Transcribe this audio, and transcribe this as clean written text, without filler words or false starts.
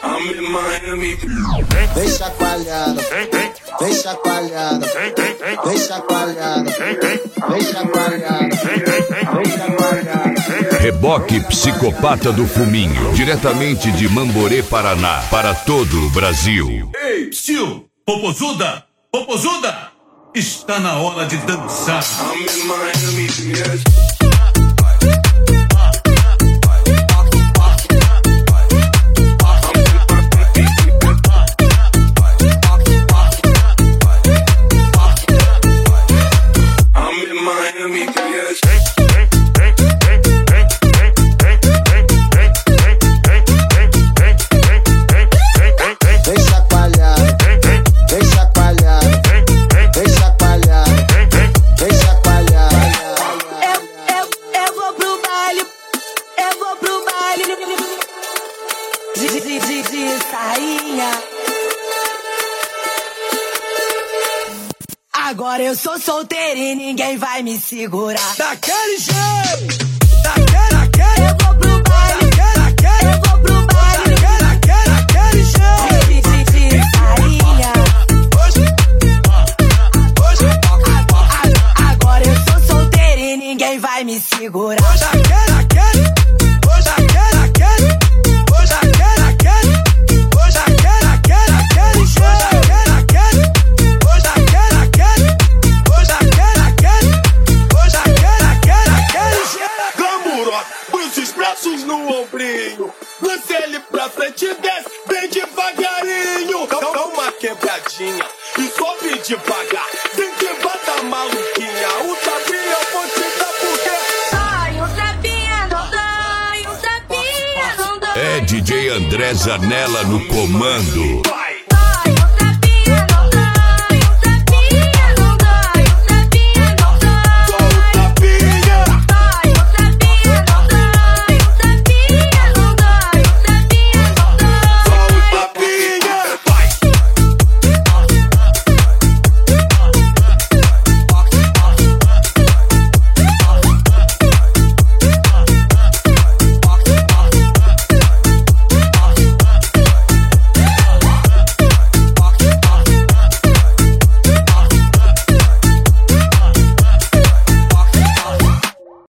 Vem chacoalhando, vem chacoalhando, vem chacoalhando, vem chacoalhando, vem chacoalhando. Reboque Psicopata do Fuminho, diretamente de Mamborê, Paraná, para todo o Brasil. Ei, psiu, popozuda, popozuda, está na hora de dançar. Agora eu sou solteira e ninguém vai me segurar. Daquele jeito, Eu vou pro baile, eu vou pro baile, daquele jeito. de sainha. Agora eu sou solteira e ninguém vai me segurar. No ombrinho, lance ele pra frente e desce bem devagarinho. Dá uma quebradinha e sobe devagar, sem que bata maluquinha. O tapinha eu vou te dar porque Ai, um tapinha não dói, um tapinha não dói. É DJ André Zanella no comando. vai.